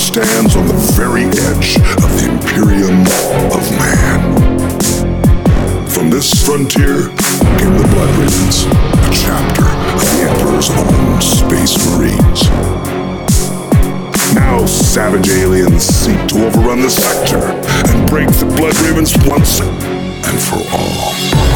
stands on the very edge of the Imperium of Man. From this frontier came the Blood Ravens, a chapter of the Emperor's own Space Marines. Now savage aliens seek to overrun the sector and break the Blood Ravens once and for all.